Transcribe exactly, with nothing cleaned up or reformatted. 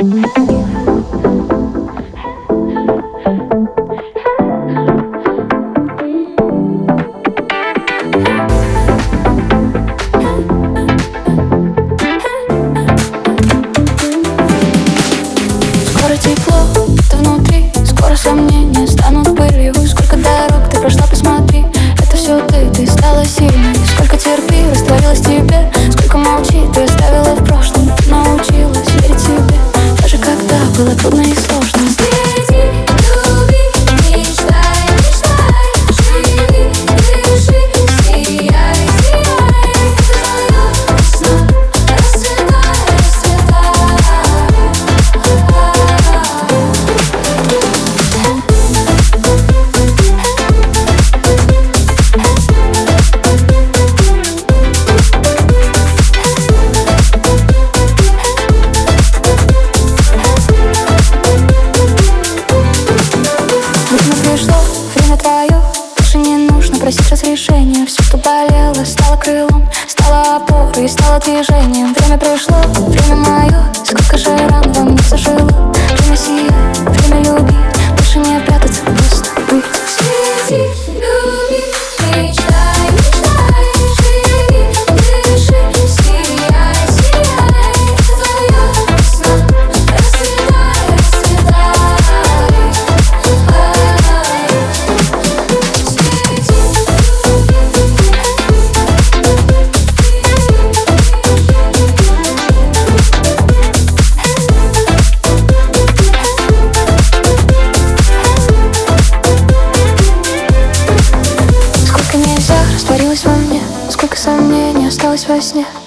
Скоро тепло, ты внутри, скоро сомнения станут пылью. Сколько дорог ты прошла, посмотри, это все ты, ты стала сильной. Сколько терпи, растворилась в тебе, сколько молчи, ты оставила в прошлом. Ты научилась верить себе, даже когда было трудно и сложно. Впереди, люби, мечтай, мечтай, живи, дыши, сияй, сияй. Это твоя весна, расцветай, расцветай. Пришло время твое, больше не нужно просить разрешения. Все, что болело, стало крылом, стало опорой, стало движением. Время пришло, время мое, сколько же ран во мне зажило. Время сиять, время любить, больше не прятаться, просто быть. Свети, люби, мечтай, мечтай, живи, дыши, сияй, сияй. Это твоя весна, расцветай, расцветай. Сколько нельзя растворилось во мне, сколько сомнений осталось во сне.